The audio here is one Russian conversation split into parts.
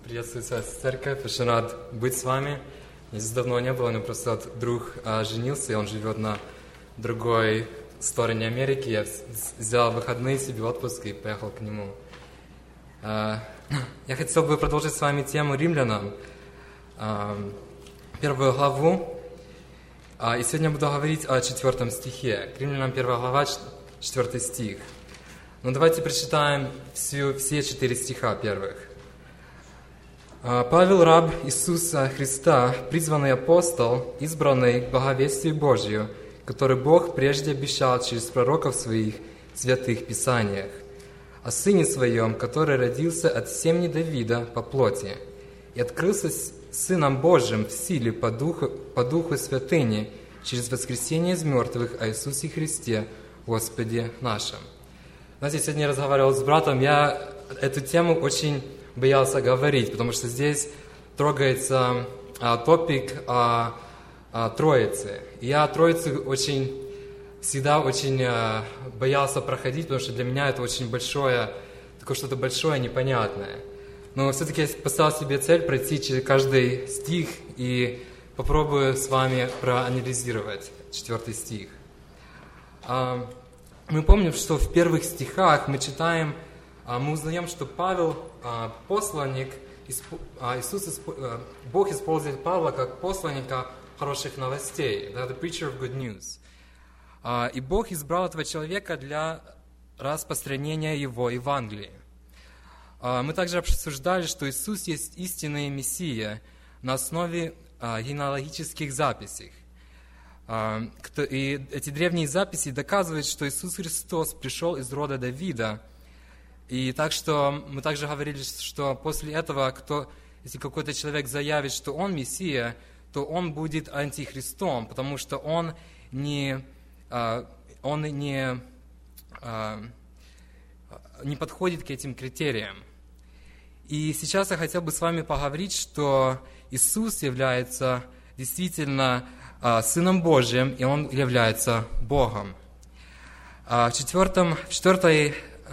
Приветствую вас, церковь, очень рад быть с вами. Я здесь давно не было, но просто вот друг женился, и он живет на другой стороне Америки. Я взял выходные себе отпуск и поехал к нему. Я хотел бы продолжить с вами тему Римлянам, первую главу. И сегодня буду говорить о 4 стихе. К Римлянам 1 глава, 4 стих. Но давайте прочитаем все 4 стиха первых. Павел, раб Иисуса Христа, призванный апостол, избранный к благовестию Божию, который Бог прежде обещал через пророков своих в святых Писаниях, о Сыне Своем, который родился от семени Давида по плоти и открылся Сыном Божиим в силе по духу святыни через воскресение из мертвых о Иисусе Христе, Господе нашем. Знаете, сегодня я разговаривал с братом, я эту тему очень боялся говорить, потому что здесь трогается топик о Троице. И я Троицу всегда очень боялся проходить, потому что для меня это очень большое, такое что-то большое, непонятное. Но все-таки я поставил себе цель пройти через каждый стих и попробую с вами проанализировать 4 стих. Мы помним, что в первых стихах мы читаем, мы узнаем, что Павел посланник, Бог использует Павла как посланника хороших новостей, the preacher of good news. И Бог избрал этого человека для распространения его Евангелия. Мы также обсуждали, что Иисус есть истинный Мессия на основе генеалогических записей. И эти древние записи доказывают, что Иисус Христос пришел из рода Давида. И так что мы также говорили, что после этого, если какой-то человек заявит, что он Мессия, то он будет антихристом, потому что он не подходит к этим критериям. И сейчас я хотел бы с вами поговорить, что Иисус является действительно Сыном Божьим, и Он является Богом. В 4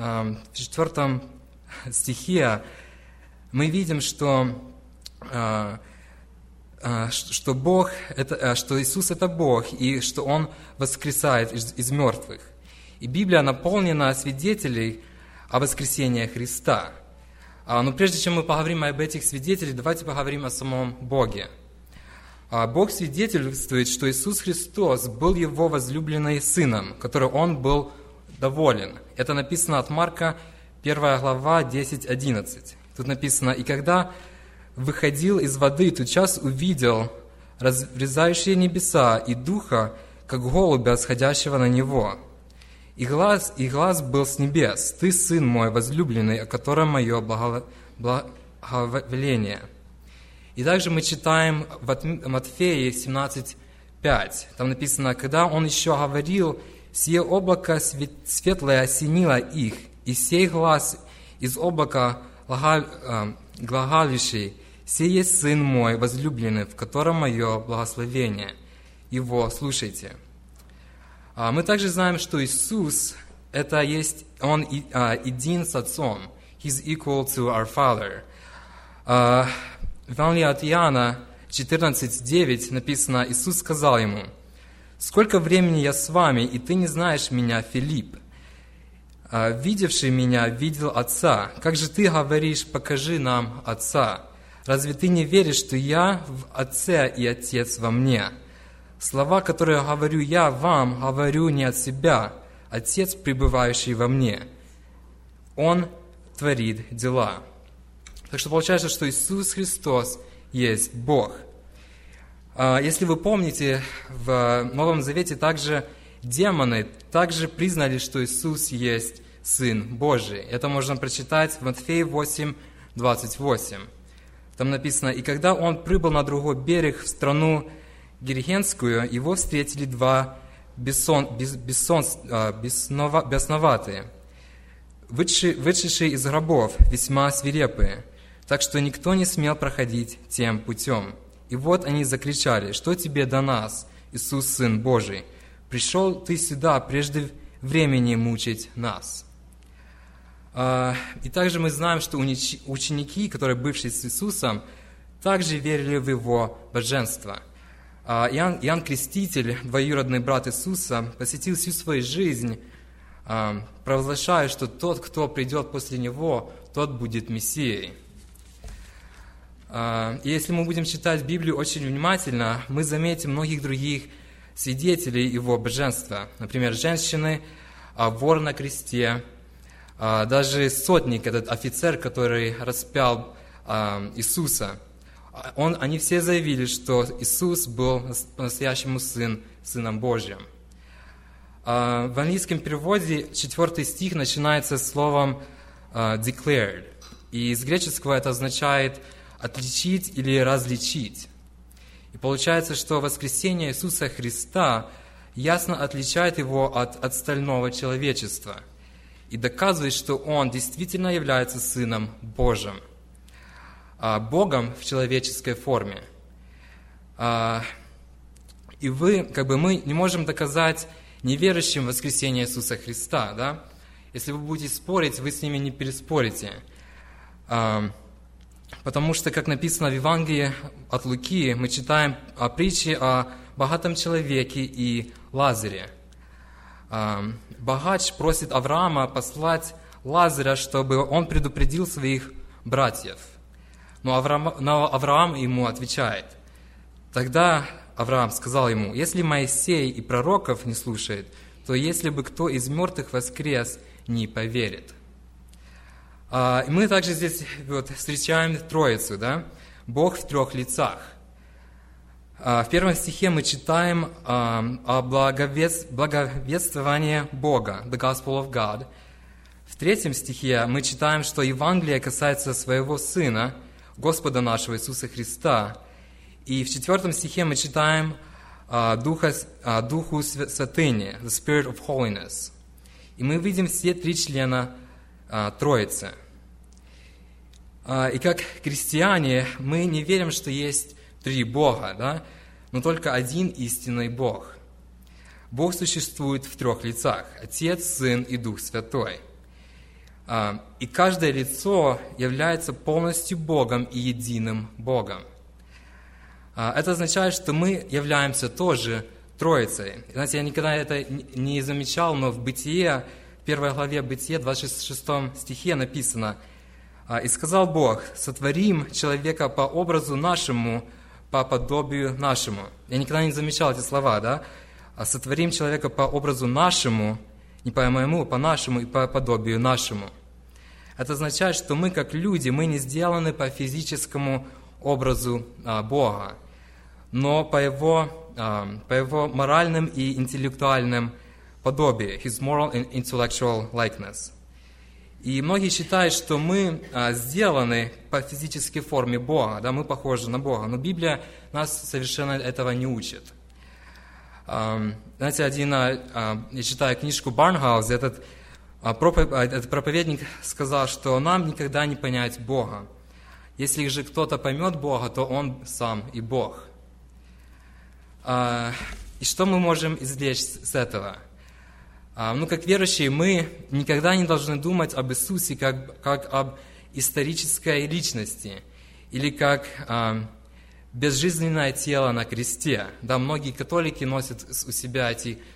стихе мы видим, что Иисус – это Бог, и что Он воскресает из мертвых. И Библия наполнена свидетелей о воскресении Христа. Но прежде чем мы поговорим об этих свидетелях, давайте поговорим о самом Боге. Бог свидетельствует, что Иисус Христос был Его возлюбленным Сыном, которым Он был доволен. Это написано от Марка, 1 глава, 10-11. Тут написано: «И когда выходил из воды, тотчас увидел разрезающие небеса и Духа, как голубя, сходящего на Него. И глаз был с небес: Ты, Сын мой возлюбленный, о котором мое благоволение». И также мы читаем в Матфея 17:5. Там написано: «Когда Он еще говорил, сие облако светлое осенило их, и сей глаз из облака глаголищий: сей есть Сын мой возлюбленный, в котором мое благословение. Его слушайте». Мы также знаем, что Иисус Он един с Отцом. He's equal to our Father. В Евангелии от Иоанна 14:9 написано: Иисус сказал ему: «Сколько времени я с вами, и ты не знаешь меня, Филипп? Видевший меня, видел Отца. Как же ты говоришь: покажи нам Отца? Разве ты не веришь, что я в Отце и Отец во мне? Слова, которые говорю я вам, говорю не от себя. Отец, пребывающий во мне, Он творит дела». Так что получается, что Иисус Христос есть Бог. Если вы помните, в Новом Завете также демоны также признали, что Иисус есть Сын Божий. Это можно прочитать в Матфея 8:28. Там написано: «И когда Он прибыл на другой берег в страну Гергенскую, Его встретили два бесноватые, вышедшие из гробов, весьма свирепые, так что никто не смел проходить тем путем. И вот они закричали: что тебе до нас, Иисус, Сын Божий? Пришел ты сюда прежде времени мучить нас». И также мы знаем, что ученики, которые бывшие с Иисусом, также верили в Его божество. Иоанн Креститель, двоюродный брат Иисуса, посвятил всю свою жизнь, провозглашая, что тот, кто придет после Него, тот будет Мессией. И если мы будем читать Библию очень внимательно, мы заметим многих других свидетелей Его божества. Например, женщины, вор на кресте, даже сотник, этот офицер, который распял Иисуса. Они все заявили, что Иисус был по-настоящему Сыном Божьим. В английском переводе 4 стих начинается словом declared. И из греческого это означает отличить или различить. И получается, что воскресение Иисуса Христа ясно отличает Его от остального человечества и доказывает, что Он действительно является Сыном Божьим, Богом в человеческой форме. И мы не можем доказать неверующим воскресение Иисуса Христа, да? Если вы будете спорить, вы с ними не переспорите. Потому что, как написано в Евангелии от Луки, мы читаем о притче о богатом человеке и Лазаре. Богач просит Авраама послать Лазаря, чтобы он предупредил своих братьев. Но Авраам ему отвечает. Тогда Авраам сказал ему: «Если Моисей и пророков не слушает, то если бы кто из мертвых воскрес, не поверит». И мы также здесь встречаем Троицу, да? Бог в 3 лицах. В 1 стихе мы читаем о благовествовании Бога, the Gospel of God. В 3 стихе мы читаем, что Евангелие касается своего Сына, Господа нашего Иисуса Христа. И в 4 стихе мы читаем Духу Святыни, the Spirit of Holiness. И мы видим все 3 члена Троицы. И как христиане мы не верим, что есть 3 Бога, да? Но только один истинный Бог. Бог существует в 3 лицах: Отец, Сын и Дух Святой. И каждое лицо является полностью Богом и единым Богом. Это означает, что мы являемся тоже Троицей. Знаете, я никогда это не замечал, но в Бытие, в 1 главе Бытие, 26 стихе написано: «И сказал Бог: сотворим человека по образу нашему, по подобию нашему». Я никогда не замечал эти слова, да? «Сотворим человека по образу нашему», не по моему, а по нашему и по подобию нашему. Это означает, что мы, как люди, мы не сделаны по физическому образу Бога, но по его моральным и интеллектуальным подобию, His moral and intellectual likeness. И многие считают, что мы сделаны по физической форме Бога, да, мы похожи на Бога, но Библия нас совершенно этого не учит. Знаете, я читаю книжку Барнхаус, этот проповедник сказал, что нам никогда не понять Бога. Если же кто-то поймет Бога, то Он сам и Бог. И что мы можем извлечь с этого? Как верующие, мы никогда не должны думать об Иисусе как об исторической личности или как безжизненное тело на кресте. Да, многие католики носят у себя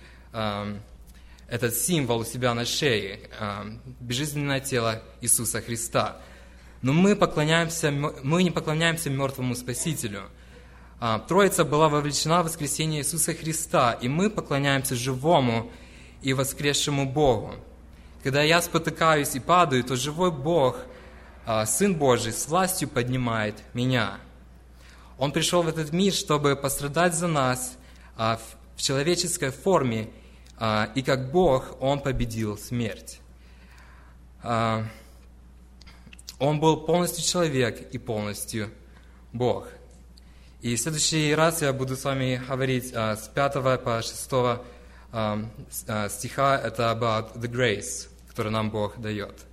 этот символ у себя на шее, безжизненное тело Иисуса Христа. Но мы не поклоняемся мертвому Спасителю. Троица была вовлечена в воскресение Иисуса Христа, и мы поклоняемся живому и воскресшему Богу. Когда я спотыкаюсь и падаю, то живой Бог, Сын Божий, с властью поднимает меня. Он пришел в этот мир, чтобы пострадать за нас в человеческой форме, и как Бог Он победил смерть. Он был полностью человек и полностью Бог. И в следующий раз я буду с вами говорить с 5 по 6 стиха, это about the grace, которую нам Бог дает.